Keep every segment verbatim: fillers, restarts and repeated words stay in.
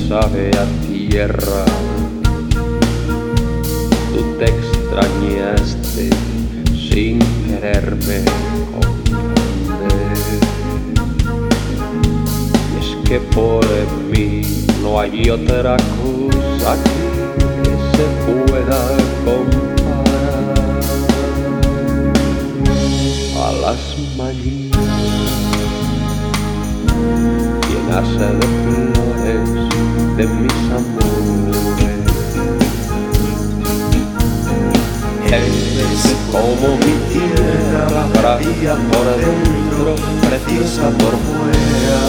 sabe a tierra. Tú te extrañaste sin quererme comprender. Y es que por mí no hay otra cosa que se pueda comparar a las mañanas llenas de flores de mis amores. Eres como mi tierra, bravía por dentro, preciosa por fuera.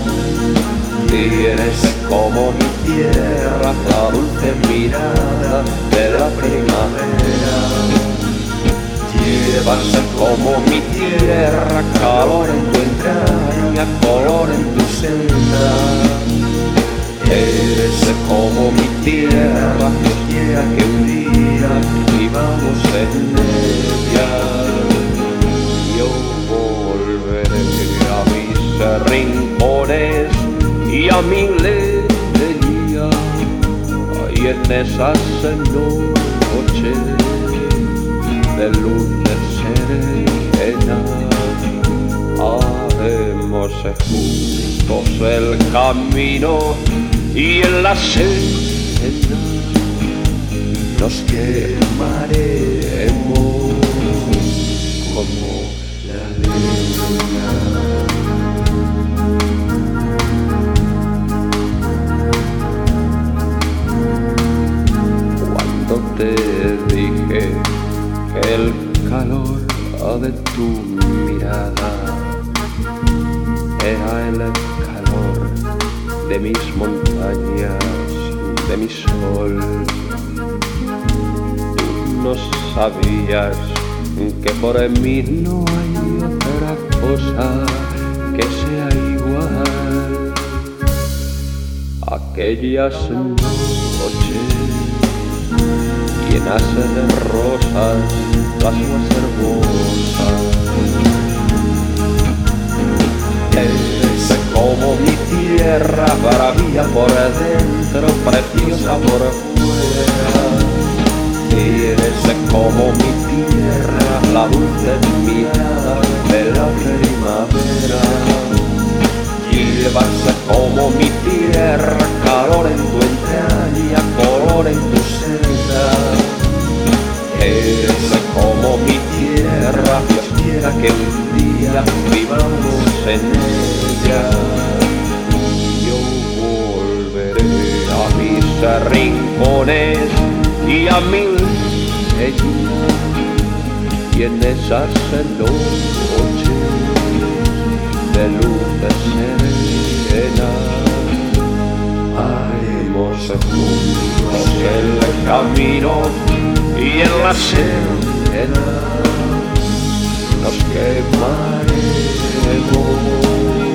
Y eres como mi tierra, la dulce mirada de la primavera. Llevas como mi tierra, calor en tu entraña, color en tu senda. Eres como mi tierra, Dios quiera que un día vivamos en ella. Yo volveré a mis rincones y a mi lejanía, y en esas noches de luna serena haremos juntos el camino, y en la senda nos quemaremos como la leña. Cuando te dije que el calor de tu mirada era el calor de mis montañas, de mi sol, tú no sabías que por mí no hay otra cosa que sea igual. Aquellas noches llenas de rosas, las más hermosas. Eres como mi tierra, bravía por dentro, preciosa por fuera. Eres como mi tierra, la dulce mirada de la primavera. Llevas como mi tierra, calor en tu entraña, color en tu senda. Eres como mi tierra, Dios quiera que un día vivamos en ella. Yo volveré a mis rincones y a mi leña, y en esas noches de luna serena haremos juntos el camino, y en la senda nos quemaremos